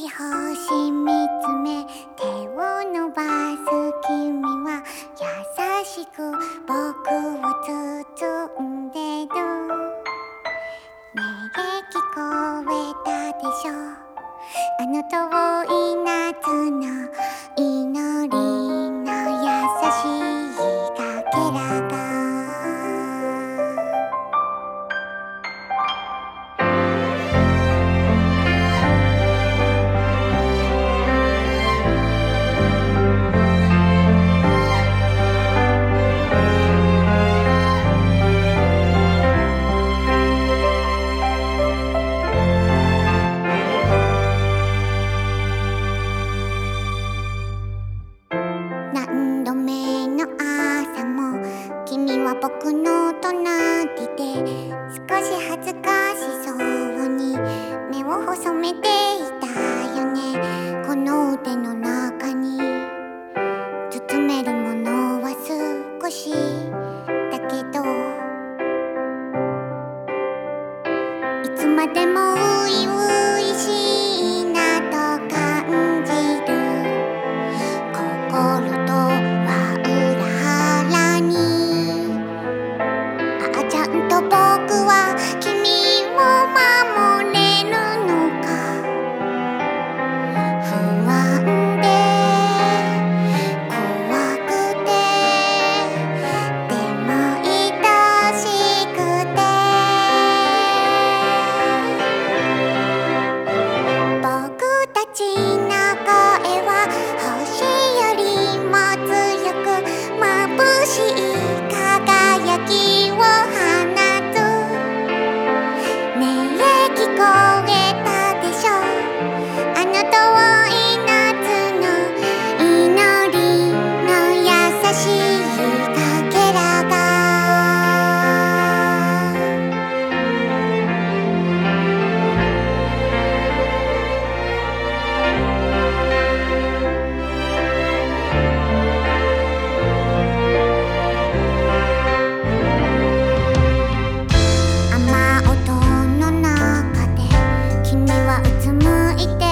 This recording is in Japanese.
星見つめ手を伸ばす君は優しく僕を包んでる。ねえ聞こえたでしょ、あの遠い夏の祈りの優しいかけらが何度目の朝も君は僕の隣で少し恥ずかしそうに目を細めていたよね。この腕の中に包めるものは少しだけど、いつまでも初々しいなと感じる。心とは裏腹にちゃんと僕は君を守れるのか不安で怖くてでも愛しくて僕たちの声は星よりも強く眩しい輝きを放つ。ねえ聞こえたでしょ、あの遠い夏の祈りの優しいかけらが雨音の中で君はうつむいて